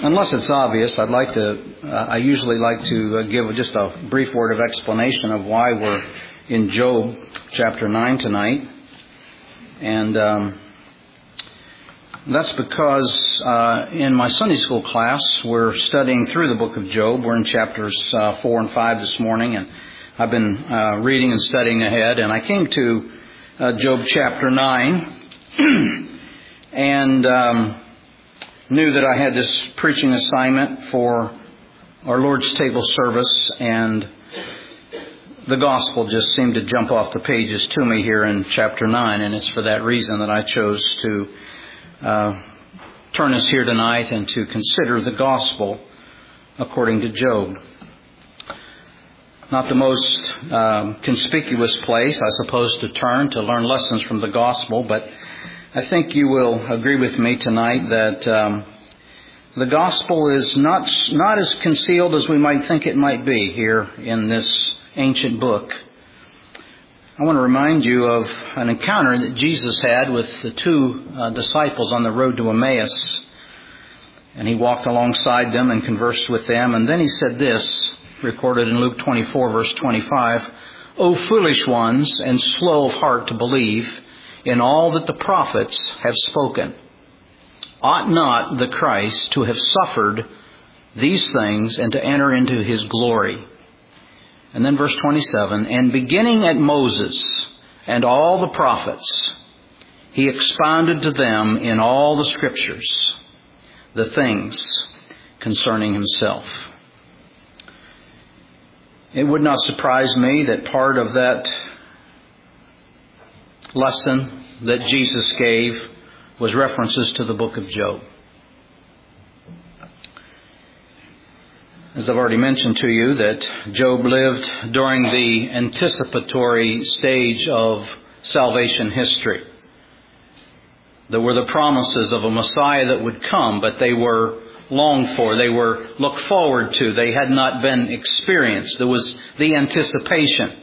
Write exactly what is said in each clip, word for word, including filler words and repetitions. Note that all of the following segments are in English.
unless it's obvious, I'd like to, uh, I usually like to uh, give just a brief word of explanation of why we're in Job chapter nine tonight. And um, that's because uh, in my Sunday school class, we're studying through the book of Job. We're in chapters uh, four and five this morning, and I've been uh, reading and studying ahead, and I came to uh, Job chapter nine, and um, knew that I had this preaching assignment for our Lord's table service, and the gospel just seemed to jump off the pages to me here in chapter nine, and it's for that reason that I chose to uh, turn us here tonight and to consider the gospel according to Job. Not the most um, conspicuous place, I suppose, to turn to learn lessons from the gospel, but I think you will agree with me tonight that um, the gospel is not not as concealed as we might think it might be here in this ancient book. I want to remind you of an encounter that Jesus had with the two uh, disciples on the road to Emmaus. And he walked alongside them and conversed with them. And then he said this, recorded in Luke twenty-four, verse twenty-five, "O foolish ones, and slow of heart to believe in all that the prophets have spoken. Ought not the Christ to have suffered these things and to enter into his glory?" And then verse twenty-seven, "And beginning at Moses and all the prophets, he expounded to them in all the scriptures the things concerning himself." It would not surprise me that part of that lesson that Jesus gave was references to the book of Job. As I've already mentioned to you, that Job lived during the anticipatory stage of salvation history. There were the promises of a Messiah that would come, but they were longed for. They were looked forward to. They had not been experienced. There was the anticipation.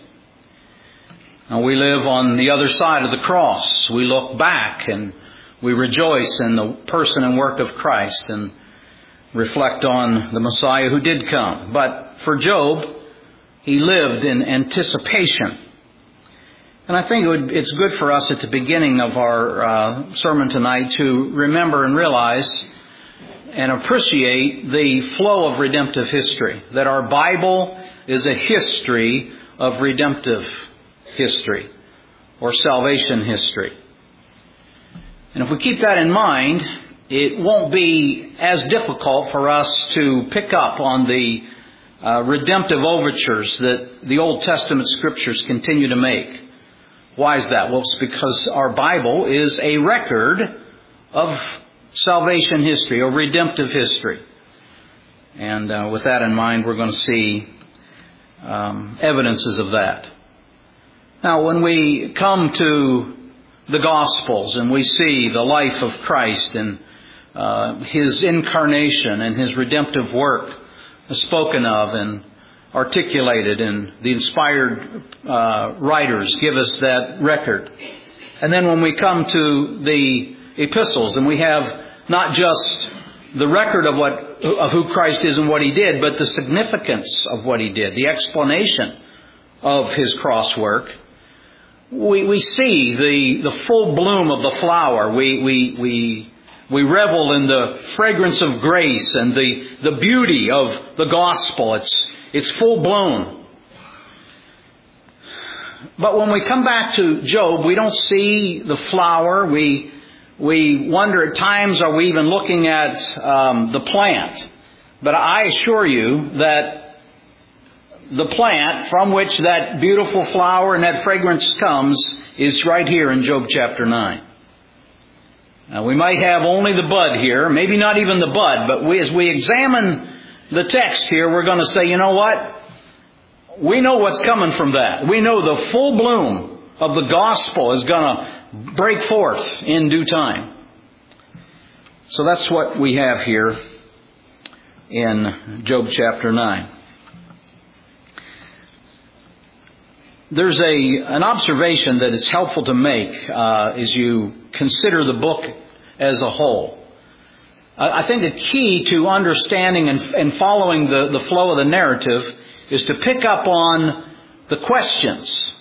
Now we live on the other side of the cross. We look back and we rejoice in the person and work of Christ and reflect on the Messiah who did come. But for Job, he lived in anticipation. And I think it would, it's good for us at the beginning of our uh, sermon tonight to remember and realize and appreciate the flow of redemptive history. That our Bible is a history of redemptive history or salvation history. And if we keep that in mind, it won't be as difficult for us to pick up on the uh, redemptive overtures that the Old Testament Scriptures continue to make. Why is that? Well, it's because our Bible is a record of salvation history or redemptive history. And uh, with that in mind, we're going to see um, evidences of that. Now, when we come to the Gospels and we see the life of Christ and uh, His incarnation and His redemptive work spoken of and articulated, and the inspired uh, writers give us that record. And then when we come to the epistles and we have not just the record of what of who Christ is and what He did, but the significance of what He did, the explanation of His cross work, we we see the, the full bloom of the flower. We we we we revel in the fragrance of grace and the, the beauty of the gospel. It's it's full blown. But when we come back to Job, we don't see the flower. We we wonder at times, are we even looking at um, the plant? But I assure you that the plant from which that beautiful flower and that fragrance comes is right here in Job chapter nine. Now, we might have only the bud here, maybe not even the bud, but we, as we examine the text here, we're going to say, you know what? We know what's coming from that. We know the full bloom of the gospel is going to break forth in due time. So that's what we have here in Job chapter nine. There's a an observation that it's helpful to make uh, as you consider the book as a whole. I think the key to understanding and, and following the, the flow of the narrative is to pick up on the questions.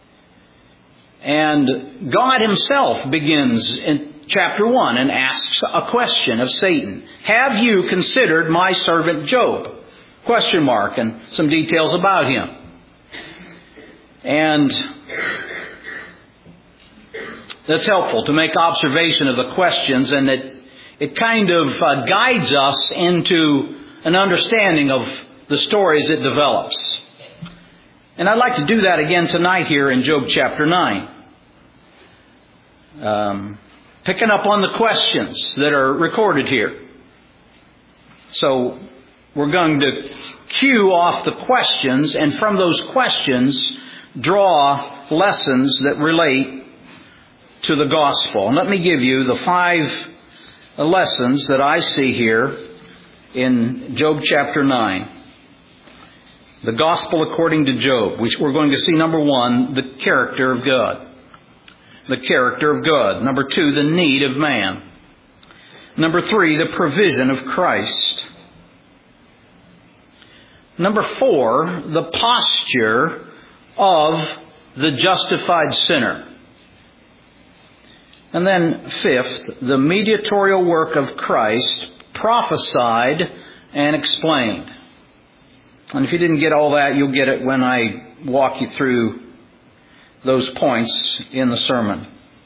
And God Himself begins in chapter one and asks a question of Satan. Have you considered my servant Job? Question mark, and some details about him. And that's helpful to make observation of the questions, and it, it kind of uh, guides us into an understanding of the story as it develops. And I'd like to do that again tonight here in Job chapter nine. Um, picking up on the questions that are recorded here. So we're going to cue off the questions, and from those questions draw lessons that relate to the gospel. And let me give you the five lessons that I see here in Job chapter nine. The gospel according to Job. We're going to see, number one, the character of God. The character of God. Number two, the need of man. Number three, the provision of Christ. Number four, the posture of the justified sinner. And then fifth, the mediatorial work of Christ, prophesied and explained. And if you didn't get all that, you'll get it when I walk you through those points in the sermon.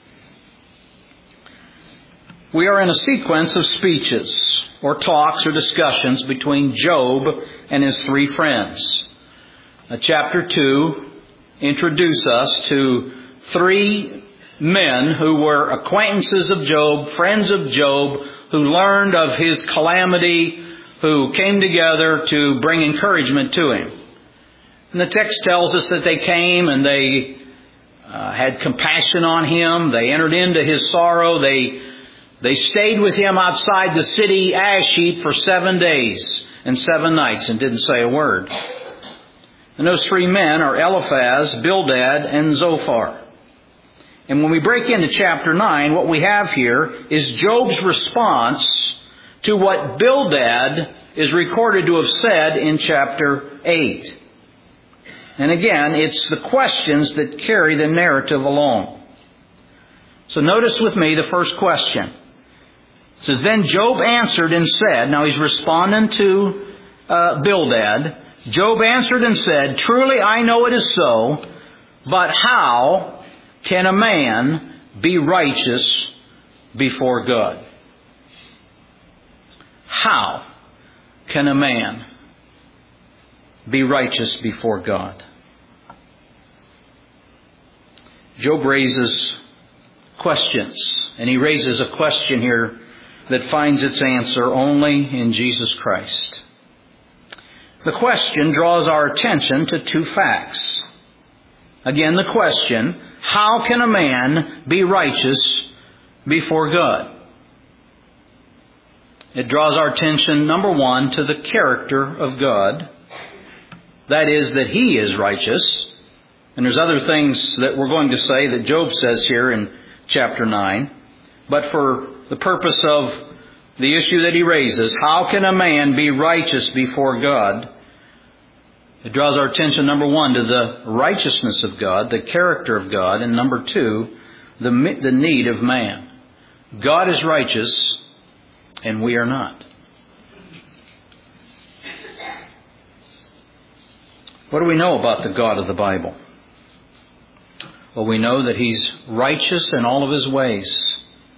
We are in a sequence of speeches, or talks, or discussions between Job and his three friends. Uh, chapter two introduces us to three men who were acquaintances of Job, friends of Job, who learned of his calamity, who came together to bring encouragement to him. And the text tells us that they came and they uh, had compassion on him. They entered into his sorrow. They They stayed with him outside the city ash heap for seven days and seven nights and didn't say a word. And those three men are Eliphaz, Bildad, and Zophar. And when we break into chapter nine, what we have here is Job's response to what Bildad is recorded to have said in chapter eight. And again, it's the questions that carry the narrative along. So notice with me the first question. It says, then Job answered and said, now he's responding to uh, Bildad. Job answered and said, truly I know it is so, but how can a man be righteous before God? How can a man be righteous before God? Job raises questions, and he raises a question here that finds its answer only in Jesus Christ. The question draws our attention to two facts. Again, the question, how can a man be righteous before God? It draws our attention, number one, to the character of God. That is, that He is righteous. And there's other things that we're going to say that Job says here in chapter nine. But for the purpose of the issue that he raises, how can a man be righteous before God? It draws our attention, number one, to the righteousness of God, the character of God, and number two, the, the need of man. God is righteous, and we are not. What do we know about the God of the Bible? Well, we know that He's righteous in all of His ways.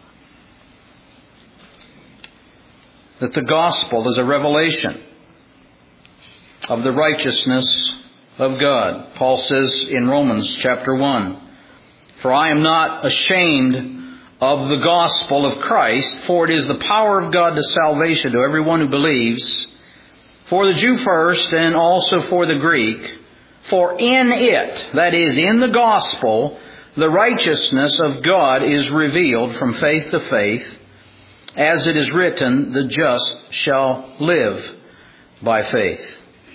That the gospel is a revelation of the righteousness of God. Paul says in Romans chapter one, for I am not ashamed of the gospel of Christ, for it is the power of God to salvation to everyone who believes, for the Jew first and also for the Greek. For in it, that is, in the gospel, the righteousness of God is revealed from faith to faith, as it is written, the just shall live by faith.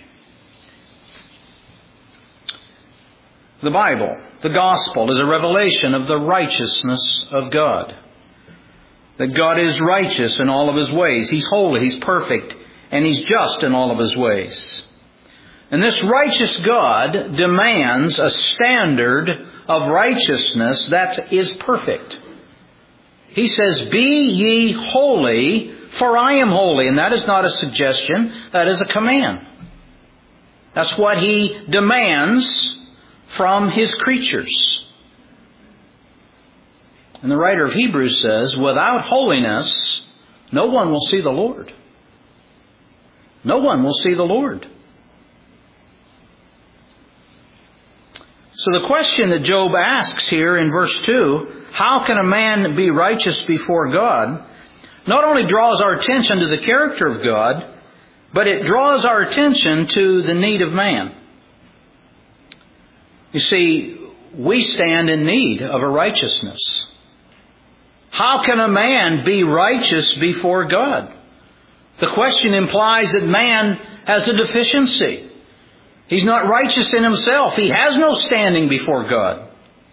The Bible, the gospel, is a revelation of the righteousness of God. that God is righteous in all of His ways. He's holy, He's perfect, and He's just in all of His ways. And this righteous God demands a standard of righteousness that is perfect. He says, "Be ye holy, for I am holy." And that is not a suggestion, that is a command. That's what He demands from His creatures. And the writer of Hebrews says, without holiness, no one will see the Lord. No one will see the Lord. So the question that Job asks here in verse two, how can a man be righteous before God, not only draws our attention to the character of God, but it draws our attention to the need of man. You see, we stand in need of a righteousness. How can a man be righteous before God? The question implies that man has a deficiency. He's not righteous in himself. He has no standing before God.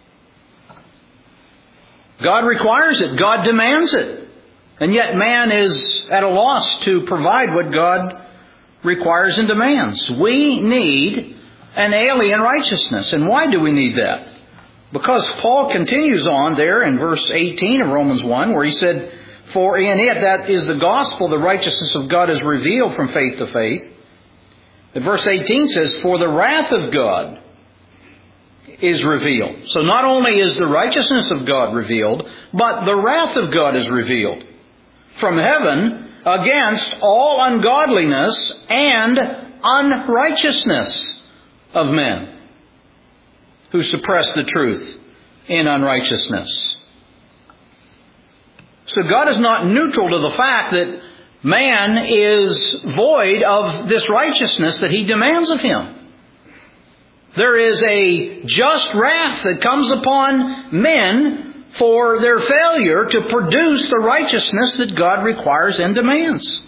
God requires it. God demands it. And yet man is at a loss to provide what God requires and demands. We need an alien righteousness. And why do we need that? Because Paul continues on there in verse eighteen of Romans one, where he said, "For in it," that is the gospel, "the righteousness of God is revealed from faith to faith." But verse eighteen says, "For the wrath of God is revealed." So not only is the righteousness of God revealed, but the wrath of God is revealed from heaven against all ungodliness and unrighteousness of men who suppress the truth in unrighteousness. So God is not neutral to the fact that man is void of this righteousness that He demands of him. There is a just wrath that comes upon men for their failure to produce the righteousness that God requires and demands.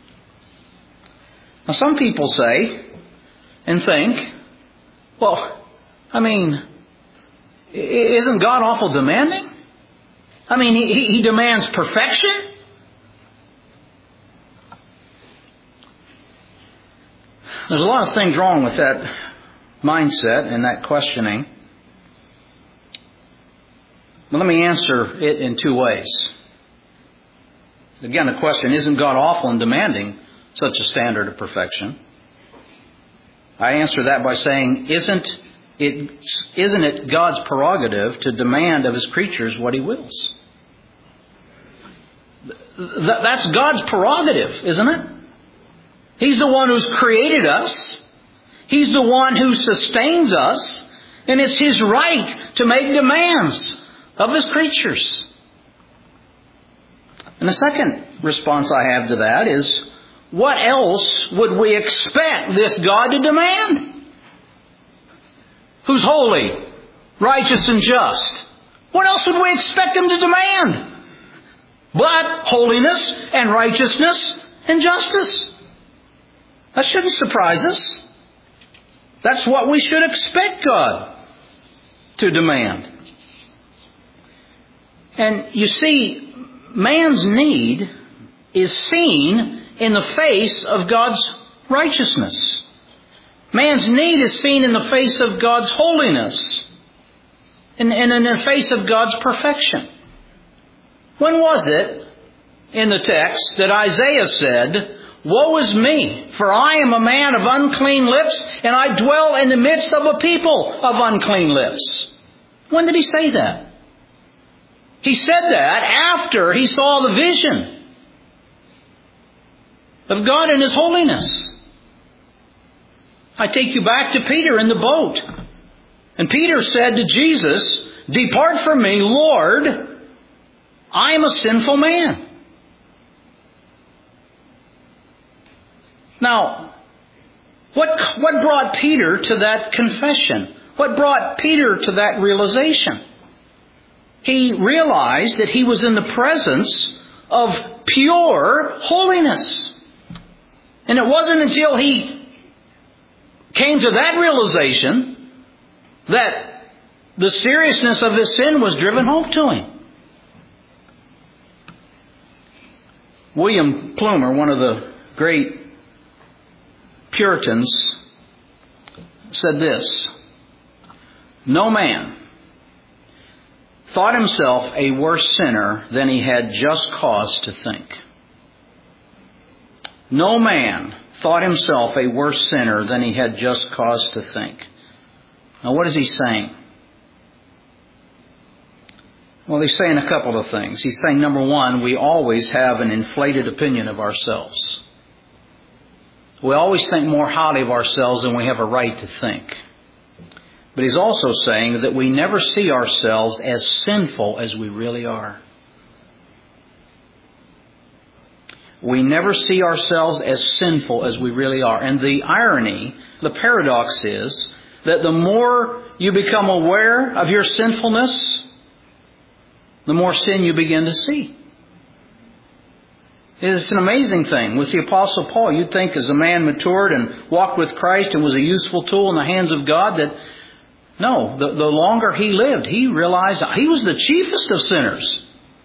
Now some people say and think, well, I mean, isn't God awful demanding? I mean, He, he demands perfection? There's a lot of things wrong with that mindset and that questioning. But let me answer it in two ways. Again, the question, isn't God awful and demanding such a standard of perfection? I answer that by saying, isn't it, isn't it God's prerogative to demand of His creatures what He wills? That's God's prerogative, isn't it? He's the one who's created us. He's the one who sustains us. And it's His right to make demands of His creatures. And the second response I have to that is, what else would we expect this God to demand? Who's holy, righteous, and just. What else would we expect Him to demand but holiness and righteousness and justice? That shouldn't surprise us. That's what we should expect God to demand. And you see, man's need is seen in the face of God's righteousness. Man's need is seen in the face of God's holiness and in, in the face of God's perfection. When was it in the text that Isaiah said, "Woe is me, for I am a man of unclean lips, and I dwell in the midst of a people of unclean lips"? When did he say that? He said that after he saw the vision of God in His holiness. I take you back to Peter in the boat. And Peter said to Jesus, "Depart from me, Lord, I am a sinful man." Now, what, what brought Peter to that confession? What brought Peter to that realization? He realized that he was in the presence of pure holiness. And it wasn't until he came to that realization that the seriousness of his sin was driven home to him. William Plumer, one of the great Puritans, said this: "No man thought himself a worse sinner than he had just cause to think." No man thought himself a worse sinner than he had just cause to think. Now, what is he saying? Well, he's saying a couple of things. He's saying, number one, we always have an inflated opinion of ourselves. We always think more highly of ourselves than we have a right to think. But he's also saying that we never see ourselves as sinful as we really are. We never see ourselves as sinful as we really are. And the irony, the paradox is that the more you become aware of your sinfulness, the more sin you begin to see. It's an amazing thing. With the Apostle Paul, you'd think as a man matured and walked with Christ and was a useful tool in the hands of God, that no, the, the longer he lived, he realized he was the chiefest of sinners.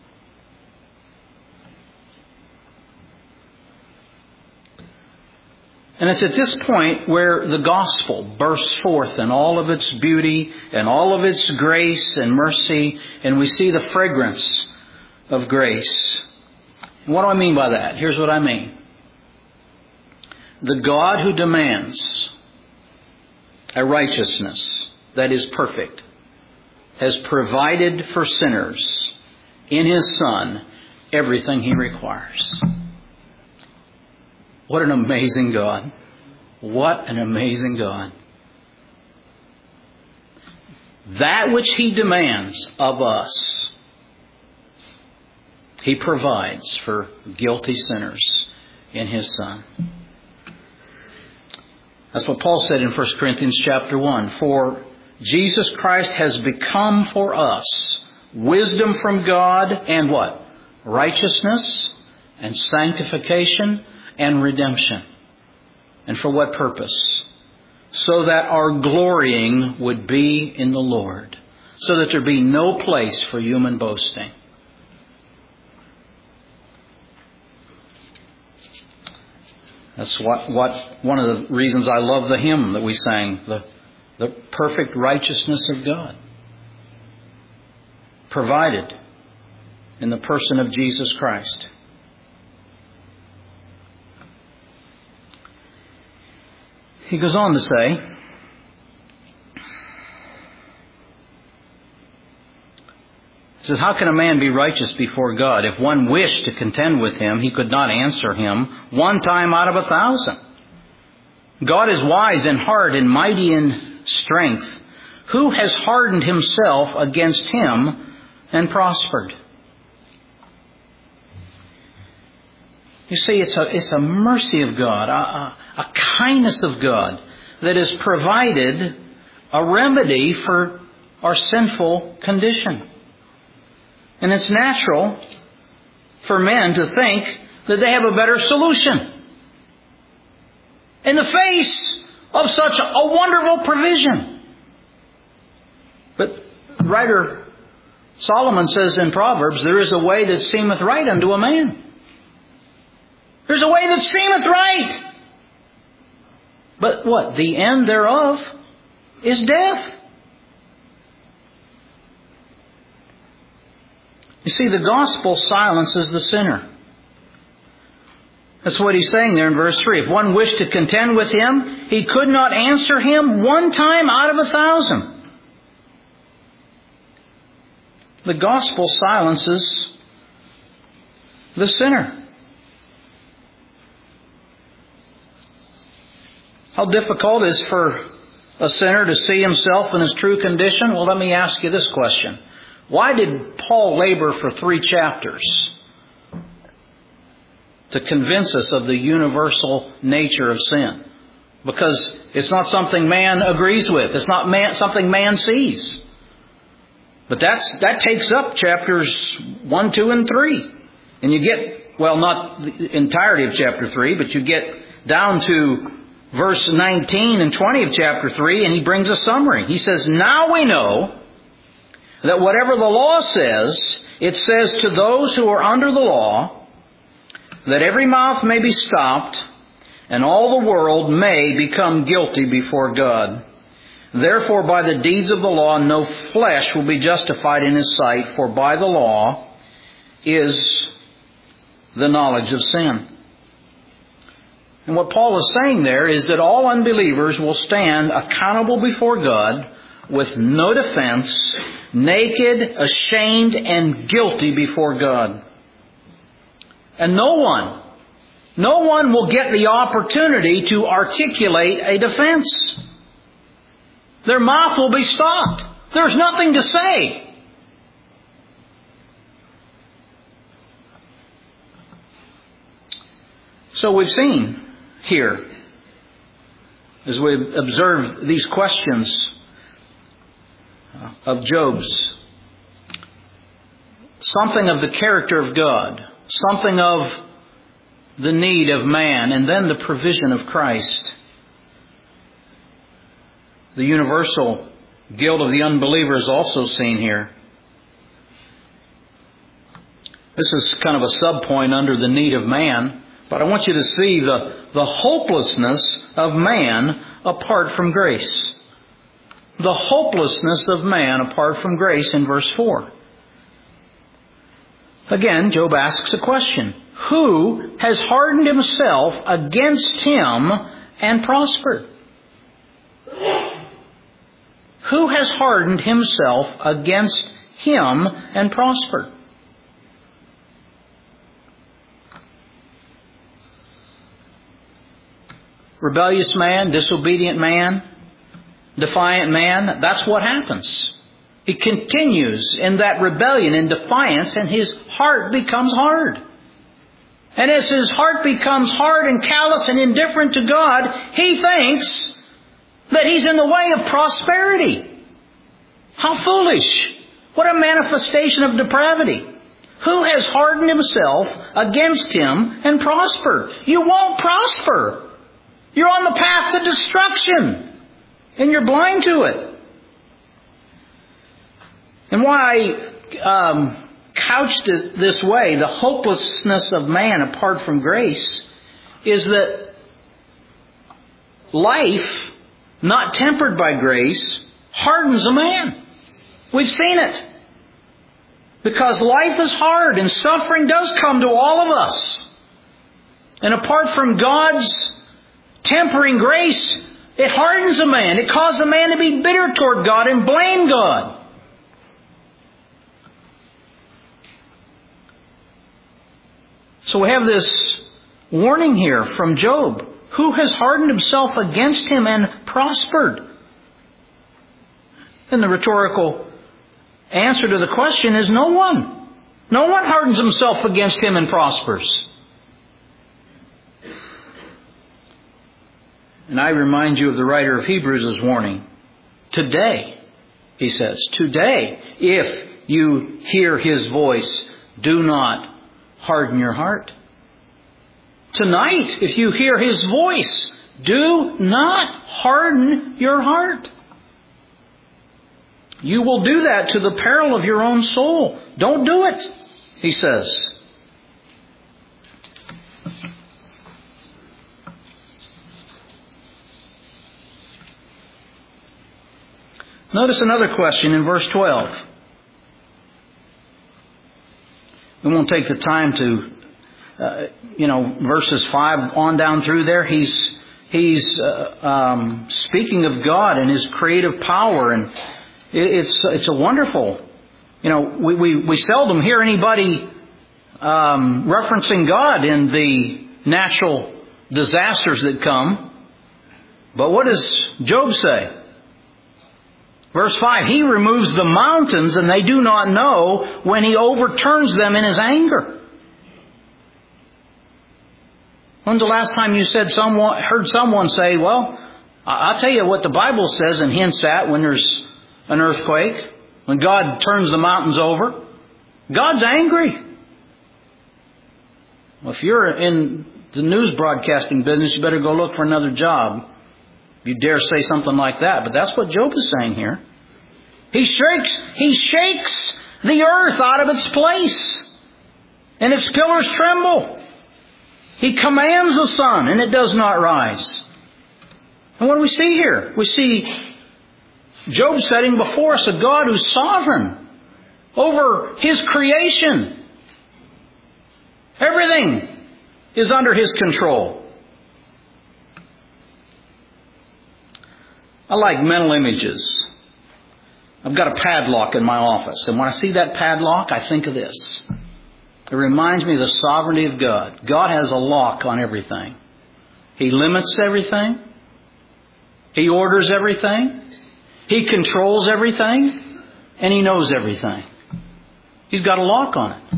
And it's at this point where the gospel bursts forth in all of its beauty and all of its grace and mercy, and we see the fragrance of grace. And what do I mean by that? Here's what I mean. The God who demands a righteousness that is perfect has provided for sinners in His Son everything He requires. What an amazing God. What an amazing God. That which He demands of us, He provides for guilty sinners in His Son. That's what Paul said in First Corinthians chapter one. For Jesus Christ has become for us wisdom from God and what? Righteousness and sanctification and redemption. And for what purpose? So that our glorying would be in the Lord. So that there be no place for human boasting. That's what, what one of the reasons I love the hymn that we sang, the, the perfect righteousness of God. Provided in the person of Jesus Christ. He goes on to say, he says, how can a man be righteous before God? If one wished to contend with Him, he could not answer Him one time out of a thousand. God is wise in heart and mighty in strength. Who has hardened himself against Him and prospered? You see, it's a, it's a mercy of God, a, a, a kindness of God that has provided a remedy for our sinful condition. And it's natural for men to think that they have a better solution in the face of such a wonderful provision. But writer Solomon says in Proverbs, there is a way that seemeth right unto a man. There's a way that seemeth right. But what? The end thereof is death. You see, the gospel silences the sinner. That's what he's saying there in verse three. If one wished to contend with Him, he could not answer him one time out of a thousand. The gospel silences the sinner. How difficult it is for a sinner to see himself in his true condition? Well, let me ask you this question. Why did Paul labor for three chapters to convince us of the universal nature of sin? Because it's not something man agrees with. It's not man, something man sees. But that's, that takes up chapters one, two, and three. And you get, well, not the entirety of chapter three, but you get down to verse nineteen and twenty of chapter three, and he brings a summary. He says, now we know that whatever the law says, it says to those who are under the law, that every mouth may be stopped, and all the world may become guilty before God. Therefore, by the deeds of the law, no flesh will be justified in His sight, for by the law is the knowledge of sin. And what Paul is saying there is that all unbelievers will stand accountable before God with no defense, naked, ashamed, and guilty before God. And no one, no one will get the opportunity to articulate a defense. Their mouth will be stopped. There's nothing to say. So we've seen here, as we observe these questions of Job's, something of the character of God, something of the need of man, and then the provision of Christ. The universal guilt of the unbeliever is also seen here. This is kind of a subpoint under the need of man, but I want you to see the, the hopelessness of man apart from grace. The hopelessness of man apart from grace in verse four. Again, Job asks a question. Who has hardened himself against him and prospered? Who has hardened himself against him and prospered? Rebellious man, disobedient man, defiant man, that's what happens. He continues in that rebellion and defiance, and his heart becomes hard. And as his heart becomes hard and callous and indifferent to God, he thinks that he's in the way of prosperity. How foolish! What a manifestation of depravity. Who has hardened himself against him and prospered? You won't prosper. You're on the path to destruction, and you're blind to it. And why um, couched it this way, the hopelessness of man apart from grace, is that life, not tempered by grace, hardens a man. We've seen it. Because life is hard and suffering does come to all of us. And apart from God's tempering grace, it hardens a man. It causes a man to be bitter toward God and blame God. So we have this warning here from Job. Who has hardened himself against him and prospered? And the rhetorical answer to the question is no one. No one hardens himself against him and prospers. And I remind you of the writer of Hebrews' warning. Today, he says, today, if you hear His voice, do not harden your heart. Tonight, if you hear His voice, do not harden your heart. You will do that to the peril of your own soul. Don't do it, he says. Notice another question in verse twelve. We won't take the time to, uh, you know, verses five on down through there. He's he's uh, um, speaking of God and His creative power, and it, it's it's a wonderful. You know, we we, we seldom hear anybody um, referencing God in the natural disasters that come. But what does Job say? Verse five, He removes the mountains and they do not know when He overturns them in His anger. When's the last time you said someone, heard someone say, well, I'll tell you what the Bible says and hints at when there's an earthquake, when God turns the mountains over? God's angry. Well, if you're in the news broadcasting business, you better go look for another job. You dare say something like that, but that's what Job is saying here. He shakes, he shakes the earth out of its place, and its pillars tremble. He commands the sun and it does not rise. And what do we see here? We see Job setting before us a God who's sovereign over His creation. Everything is under His control. I like mental images. I've got a padlock in my office, and when I see that padlock, I think of this. It reminds me of the sovereignty of God. God has a lock on everything. He limits everything. He orders everything. He controls everything. And He knows everything. He's got a lock on it.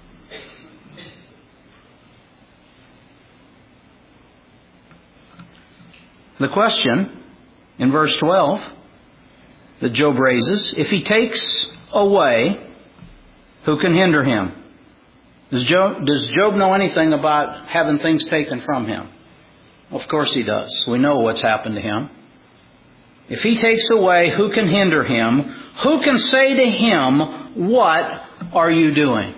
The question in verse twelve that Job raises, if He takes away, who can hinder Him? Does Job, does Job know anything about having things taken from him? Of course he does. We know what's happened to him. If He takes away, who can hinder Him? Who can say to Him, what are you doing?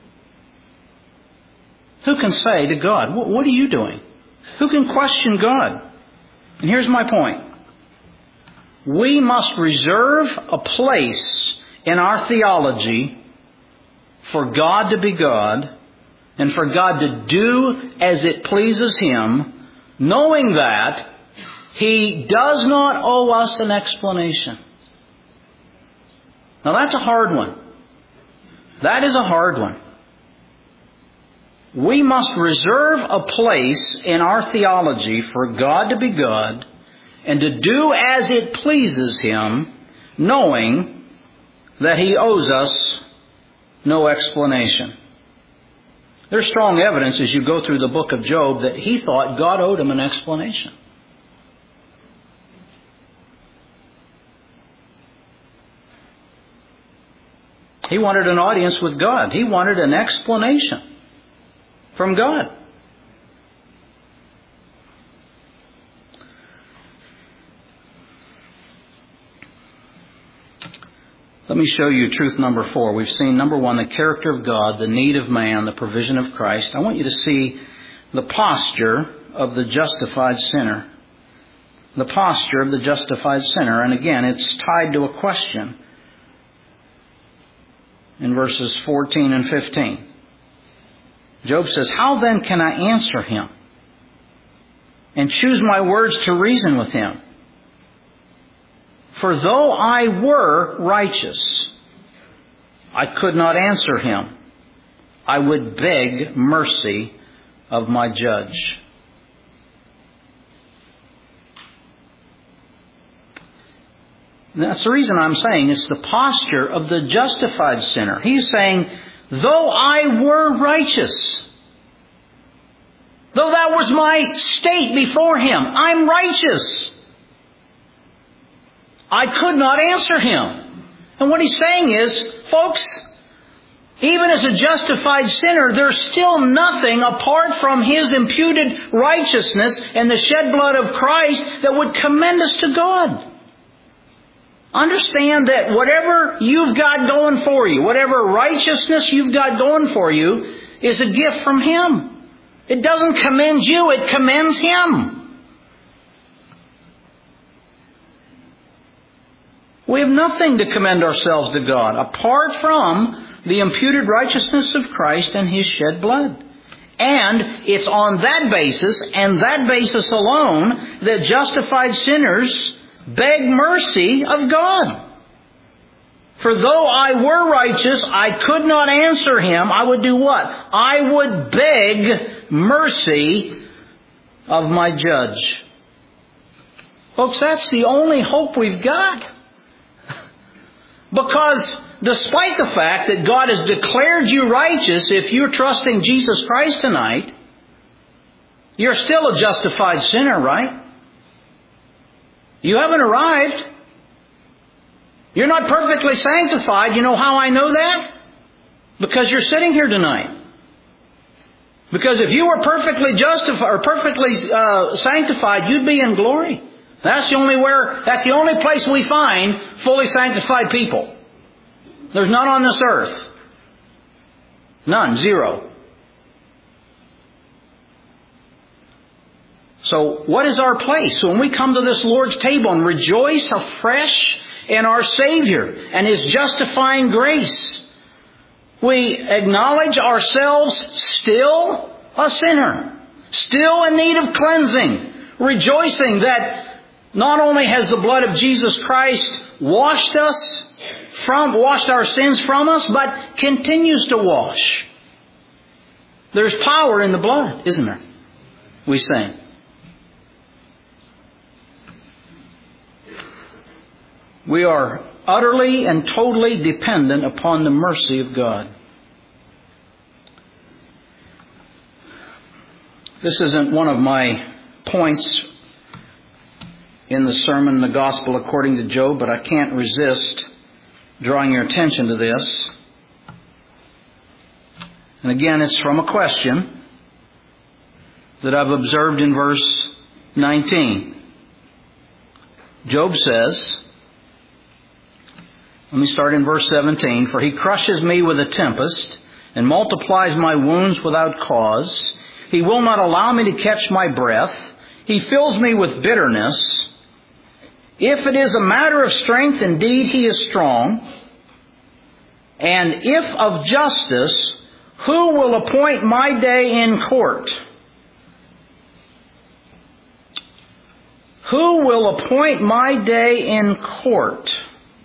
Who can say to God, what are you doing? Who can question God? And here's my point. We must reserve a place in our theology for God to be God and for God to do as it pleases Him, knowing that He does not owe us an explanation. Now that's a hard one. That is a hard one. We must reserve a place in our theology for God to be God and to do as it pleases Him, knowing that He owes us no explanation. There's strong evidence as you go through the book of Job that he thought God owed him an explanation. He wanted an audience with God. He wanted an explanation from God. Let me show you truth number four. We've seen, number one, the character of God, the need of man, the provision of Christ. I want you to see the posture of the justified sinner. The posture of the justified sinner. And again, it's tied to a question in verses fourteen and fifteen. Job says, how then can I answer him and choose my words to reason with him? For though I were righteous, I could not answer him. I would beg mercy of my judge. And that's the reason I'm saying it's the posture of the justified sinner. He's saying, though I were righteous, though that was my state before Him, I'm righteous. I could not answer Him. And what he's saying is, folks, even as a justified sinner, there's still nothing apart from His imputed righteousness and the shed blood of Christ that would commend us to God. Understand that whatever you've got going for you, whatever righteousness you've got going for you, is a gift from Him. It doesn't commend you, it commends Him. We have nothing to commend ourselves to God apart from the imputed righteousness of Christ and His shed blood. And it's on that basis and that basis alone that justified sinners beg mercy of God. For though I were righteous, I could not answer Him. I would do what? I would beg mercy of my judge. Folks, that's the only hope we've got. Because despite the fact that God has declared you righteous, if you're trusting Jesus Christ tonight, you're still a justified sinner, right? You haven't arrived. You're not perfectly sanctified. You know how I know that? Because you're sitting here tonight. Because if you were perfectly justified or perfectly uh, sanctified, you'd be in glory. That's the only where. That's the only place we find fully sanctified people. There's none on this earth. None. Zero. So what is our place when we come to this Lord's table and rejoice afresh in our Savior and His justifying grace? We acknowledge ourselves still a sinner, still in need of cleansing, rejoicing that not only has the blood of Jesus Christ washed us from, washed our sins from us, but continues to wash. There's power in the blood, isn't there? We sing. We are utterly and totally dependent upon the mercy of God. This isn't one of my points in the sermon, The Gospel According to Job, but I can't resist drawing your attention to this. And again, it's from a question that I've observed in verse nineteen. Job says, let me start in verse seventeen. For He crushes me with a tempest and multiplies my wounds without cause. He will not allow me to catch my breath. He fills me with bitterness. If it is a matter of strength, indeed He is strong. And if of justice, who will appoint my day in court? Who will appoint my day in court?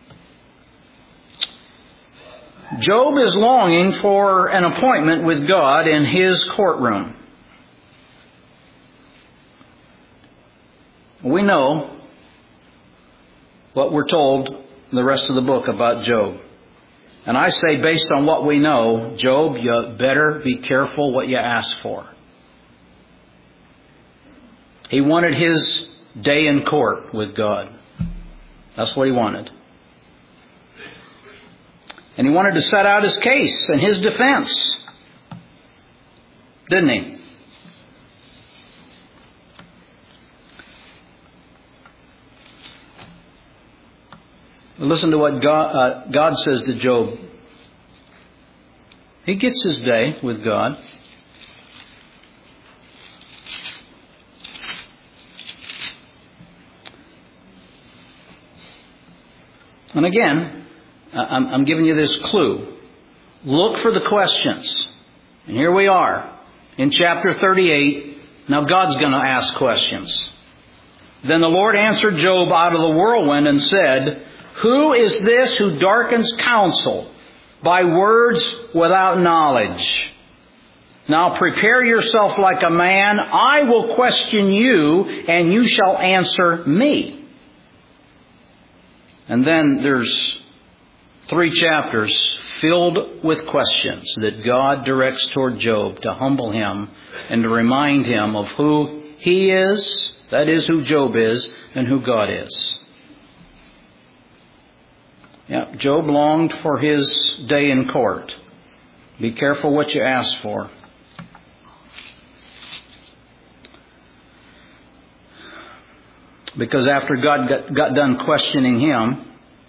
Job is longing for an appointment with God in His courtroom. We know what we're told in the rest of the book about Job. And I say, based on what we know, Job, you better be careful what you ask for. He wanted his day in court with God. That's what he wanted. And he wanted to set out his case and his defense. Didn't he? Listen to what God, uh, God says to Job. He gets his day with God. And again, I'm, I'm giving you this clue. Look for the questions. And here we are in chapter thirty-eight. Now God's going to ask questions. Then the Lord answered Job out of the whirlwind and said, who is this who darkens counsel by words without knowledge? Now prepare yourself like a man. I will question you, and you shall answer me. And then there's three chapters filled with questions that God directs toward Job to humble him and to remind him of who he is, that is who Job is, and who God is. Yeah, Job longed for his day in court. Be careful what you ask for. Because after God got, got done questioning him,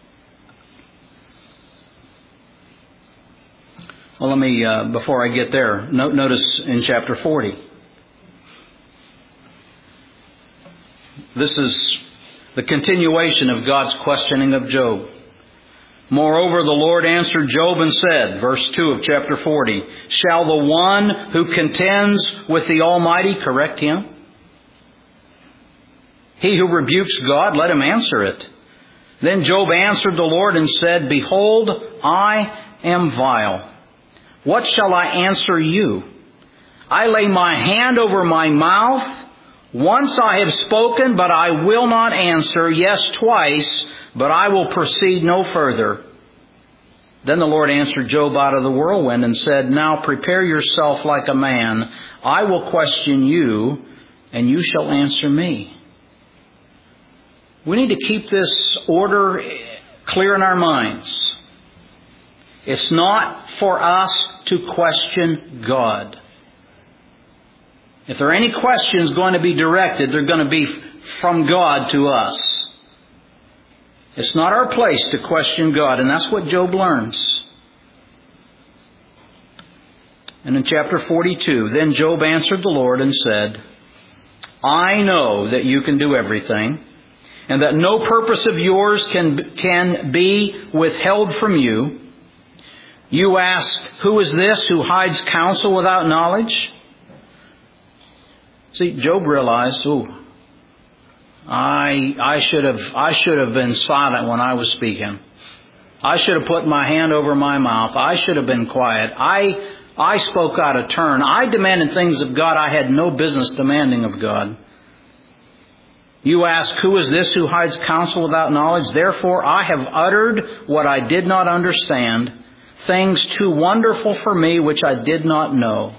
well, let me, uh, before I get there, no, notice in chapter forty. This is the continuation of God's questioning of Job. Moreover, the Lord answered Job and said, verse two of chapter forty, shall the one who contends with the Almighty correct him? He who rebukes God, let him answer it. Then Job answered the Lord and said, behold, I am vile. What shall I answer you? I lay my hand over my mouth. Once I have spoken, but I will not answer. Yes, twice, but I will proceed no further. Then the Lord answered Job out of the whirlwind and said, now prepare yourself like a man. I will question you, and you shall answer me. We need to keep this order clear in our minds. It's not for us to question God. If there are any questions going to be directed, they're going to be from God to us. It's not our place to question God, and that's what Job learns. And in chapter forty-two, then Job answered the Lord and said, I know that you can do everything, and that no purpose of yours can, can be withheld from you. You ask, who is this who hides counsel without knowledge? See, Job realized, oh, I, I should have, I should have been silent when I was speaking. I should have put my hand over my mouth. I should have been quiet. I, I spoke out of turn. I demanded things of God I had no business demanding of God. You ask, who is this who hides counsel without knowledge? Therefore, I have uttered what I did not understand, things too wonderful for me which I did not know.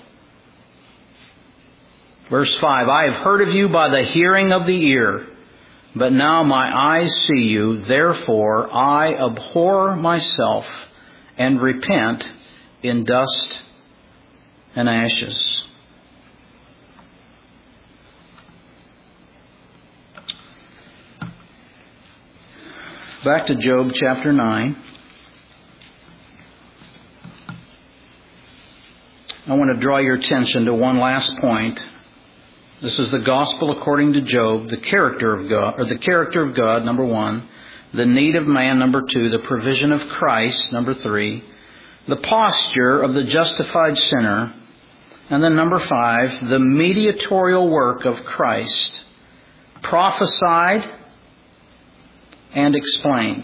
Verse five, I have heard of you by the hearing of the ear, but now my eyes see you. Therefore, I abhor myself and repent in dust and ashes. Back to Job chapter nine. I want to draw your attention to one last point. This is the gospel according to Job, the character of God, or the character of God, number one, the need of man, number two, the provision of Christ, number three, the posture of the justified sinner, and then number five, the mediatorial work of Christ, prophesied and explained.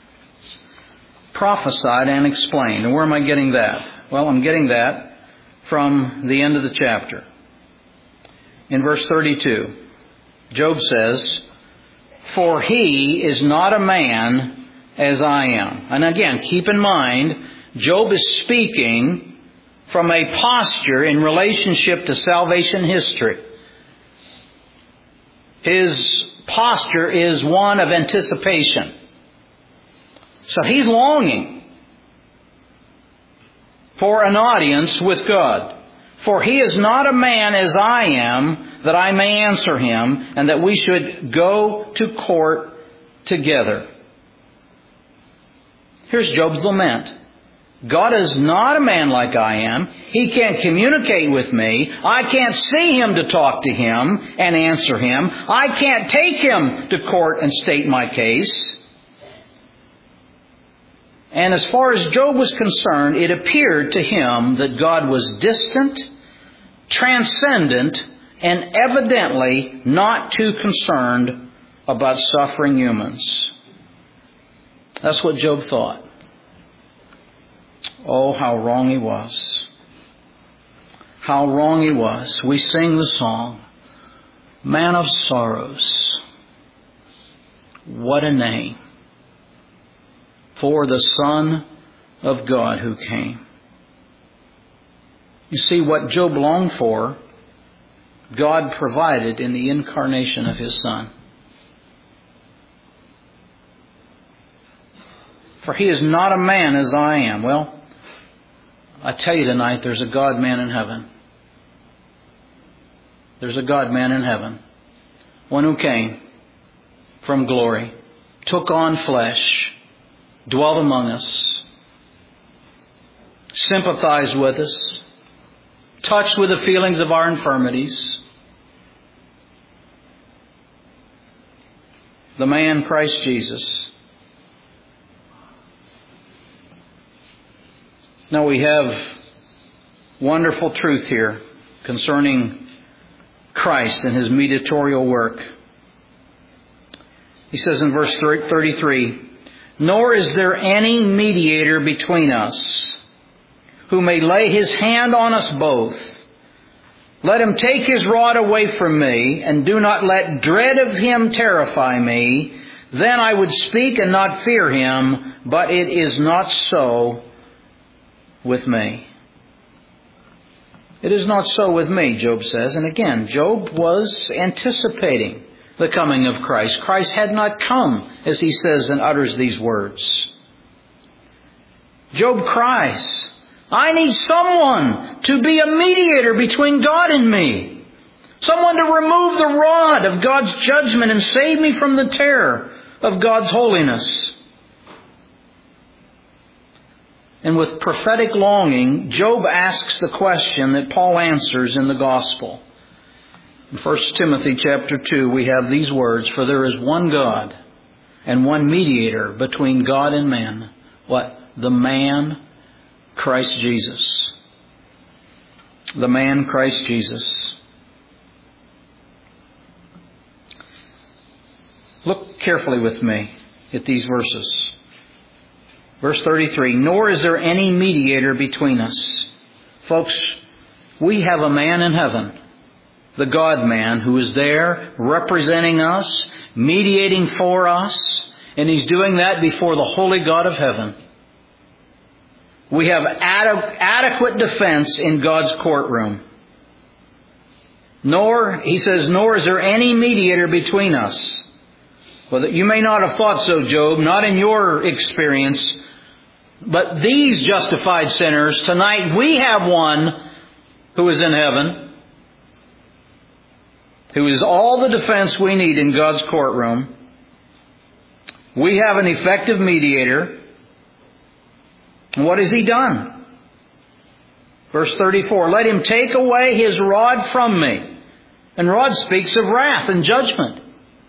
Prophesied and explained. And where am I getting that? Well, I'm getting that from the end of the chapter. In verse thirty-two, Job says, for he is not a man as I am. And again, keep in mind, Job is speaking from a posture in relationship to salvation history. His posture is one of anticipation. So he's longing for an audience with God. For he is not a man as I am, that I may answer him, and that we should go to court together. Here's Job's lament. God is not a man like I am. He can't communicate with me. I can't see him to talk to him and answer him. I can't take him to court and state my case. And as far as Job was concerned, it appeared to him that God was distant, transcendent, and evidently not too concerned about suffering humans. That's what Job thought. Oh, how wrong he was. How wrong he was. We sing the song, Man of Sorrows. What a name for the Son of God who came. You see, what Job longed for, God provided in the incarnation of His Son. For He is not a man as I am. Well, I tell you tonight, there's a God-man in heaven. There's a God-man in heaven. One who came from glory, took on flesh, dwelt among us, sympathized with us, touched with the feelings of our infirmities. The man Christ Jesus. Now we have wonderful truth here concerning Christ and His mediatorial work. He says in verse thirty-three, nor is there any mediator between us who may lay his hand on us both. Let him take his rod away from me, and do not let dread of him terrify me. Then I would speak and not fear him, but it is not so with me. It is not so with me, Job says. And again, Job was anticipating the coming of Christ. Christ had not come, as he says and utters these words. Job cries, I need someone to be a mediator between God and me. Someone to remove the rod of God's judgment and save me from the terror of God's holiness. And with prophetic longing, Job asks the question that Paul answers in the gospel. In First Timothy chapter two, we have these words, "For there is one God and one mediator between God and man." What? The man, Christ Jesus. The man, Christ Jesus. Look carefully with me at these verses. Verse thirty-three, "Nor is there any mediator between us." Folks, we have a man in heaven, the God-man, who is there representing us, mediating for us, and He's doing that before the holy God of heaven. We have ad- adequate defense in God's courtroom. Nor, he says, "Nor is there any mediator between us." Well, you may not have thought so, Job, not in your experience, but these justified sinners, tonight we have one who is in heaven, who is all the defense we need in God's courtroom. We have an effective mediator. And what has He done? Verse thirty-four, "Let Him take away His rod from me." And rod speaks of wrath and judgment.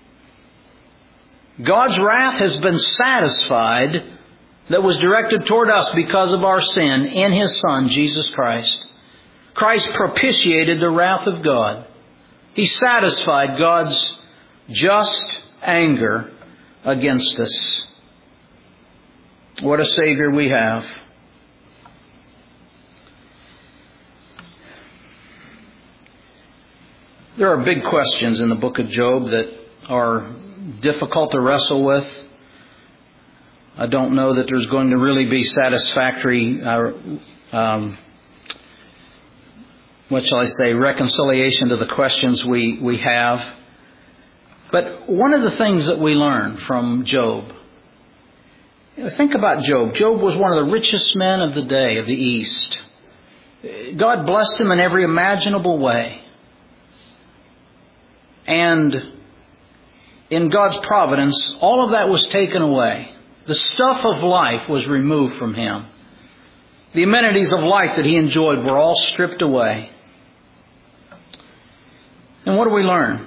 God's wrath has been satisfied that was directed toward us because of our sin in His Son, Jesus Christ. Christ propitiated the wrath of God. He satisfied God's just anger against us. What a Savior we have. There are big questions in the book of Job that are difficult to wrestle with. I don't know that there's going to really be satisfactory, uh, um, what shall I say, reconciliation to the questions we, we have. But one of the things that we learn from Job, you know, think about Job. Job was one of the richest men of the day, of the East. God blessed him in every imaginable way. And in God's providence, all of that was taken away. The stuff of life was removed from him. The amenities of life that he enjoyed were all stripped away. And what do we learn?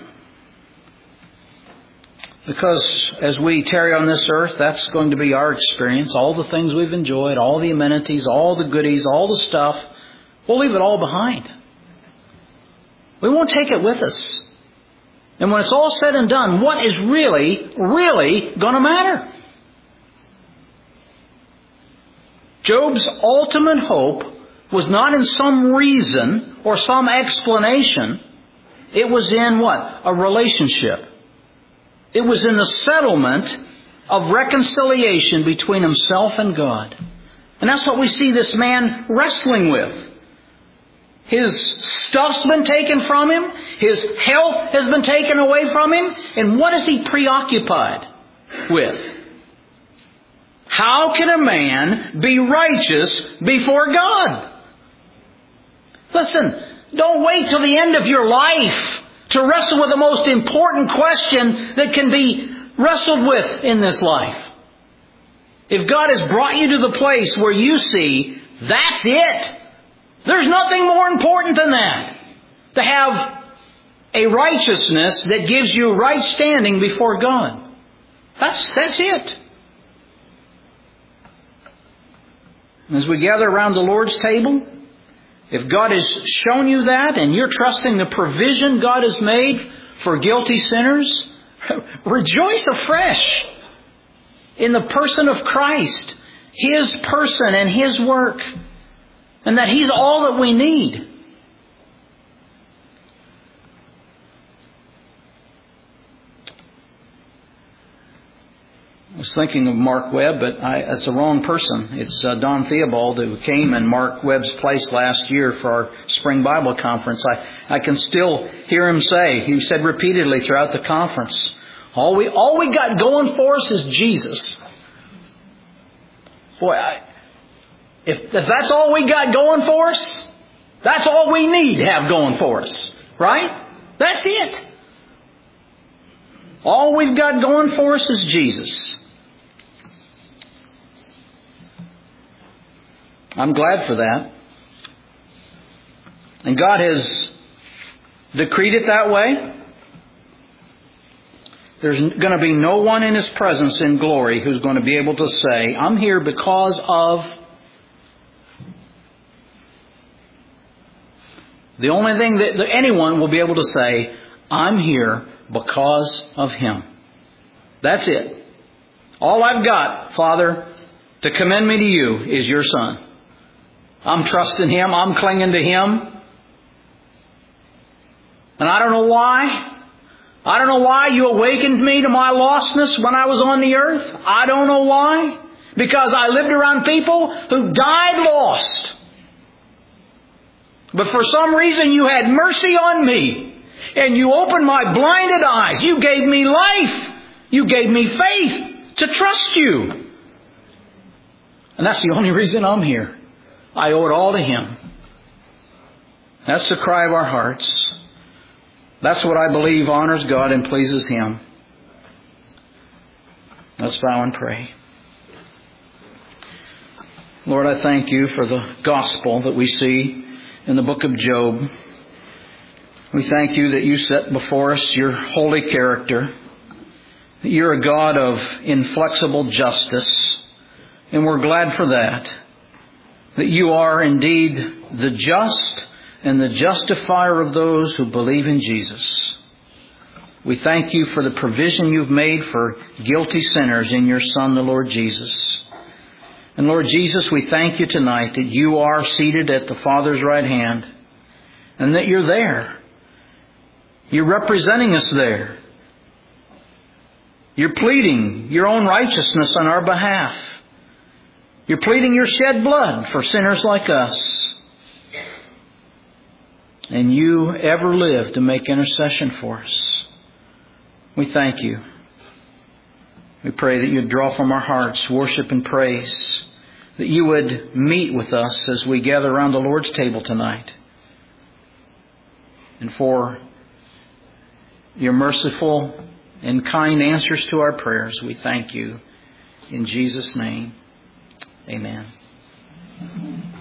Because as we tarry on this earth, that's going to be our experience. All the things we've enjoyed, all the amenities, all the goodies, all the stuff, we'll leave it all behind. We won't take it with us. And when it's all said and done, what is really, really going to matter? Job's ultimate hope was not in some reason or some explanation. It was in what? A relationship. It was in the settlement of reconciliation between himself and God. And that's what we see this man wrestling with. His stuff's been taken from him. His health has been taken away from him. And what is he preoccupied with? How can a man be righteous before God? Listen, don't wait till the end of your life to wrestle with the most important question that can be wrestled with in this life. If God has brought you to the place where you see, that's it. There's nothing more important than that. To have a righteousness that gives you right standing before God. That's, that's it. As we gather around the Lord's table, if God has shown you that and you're trusting the provision God has made for guilty sinners, rejoice afresh in the person of Christ, His person and His work, and that He's all that we need. I was thinking of Mark Webb, but I, it's the wrong person. It's uh, Don Theobald who came in Mark Webb's place last year for our Spring Bible Conference. I, I can still hear him say, he said repeatedly throughout the conference, all we all we got going for us is Jesus. Boy, I, if, if that's all we got going for us, that's all we need to have going for us. Right? That's it. All we've got going for us is Jesus. I'm glad for that. And God has decreed it that way. There's going to be no one in His presence in glory who's going to be able to say, I'm here because of... The only thing that anyone will be able to say, I'm here because of Him. That's it. All I've got, Father, to commend me to You is Your Son. I'm trusting Him. I'm clinging to Him. And I don't know why. I don't know why You awakened me to my lostness when I was on the earth. I don't know why. Because I lived around people who died lost. But for some reason You had mercy on me. And You opened my blinded eyes. You gave me life. You gave me faith to trust You. And that's the only reason I'm here. I owe it all to Him. That's the cry of our hearts. That's what I believe honors God and pleases Him. Let's bow and pray. Lord, I thank You for the gospel that we see in the book of Job. We thank You that You set before us Your holy character. That You're a God of inflexible justice. And we're glad for that. That You are indeed the just and the justifier of those who believe in Jesus. We thank You for the provision You've made for guilty sinners in Your Son, the Lord Jesus. And Lord Jesus, we thank You tonight that You are seated at the Father's right hand and that You're there. You're representing us there. You're pleading Your own righteousness on our behalf. You're pleading Your shed blood for sinners like us. And You ever live to make intercession for us. We thank You. We pray that You'd draw from our hearts worship and praise. That You would meet with us as we gather around the Lord's table tonight. And for Your merciful and kind answers to our prayers, we thank You. In Jesus' name, amen.